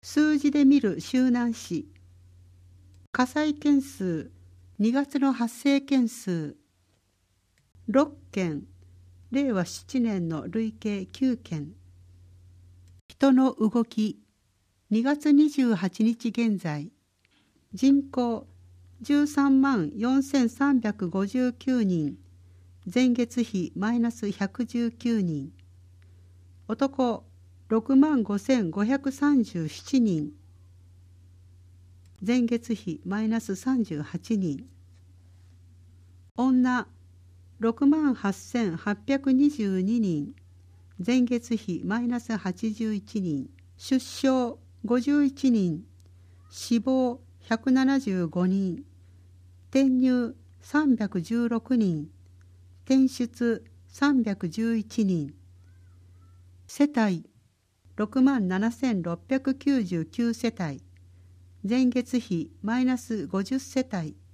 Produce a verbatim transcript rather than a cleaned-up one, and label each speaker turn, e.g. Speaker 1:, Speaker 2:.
Speaker 1: 数字で見る周南市。火災件数、にがつの発生件数ろっけん、れいわななねんの累計きゅうけん。人の動き、にがつにじゅうはちにち現在、人口じゅうさんまんよんせんさんびゃくごじゅうきゅうにん、前月比マイナスひゃくじゅうきゅうにん。男ろくまんごせんごひゃくさんじゅうななにん、前月比マイナスさんじゅうはちにん。女ろくまんはっせんはっぴゃくにじゅうににん、前月比マイナスはちじゅういちにん。出生ごじゅういちにん、死亡ひゃくななじゅうごにん、転入さんびゃくじゅうろくにん、転出さんびゃくじゅういちにん。世帯ろくまんななせんろっぴゃくきゅうじゅうきゅうせたい、前月比マイナスごじゅっせたい。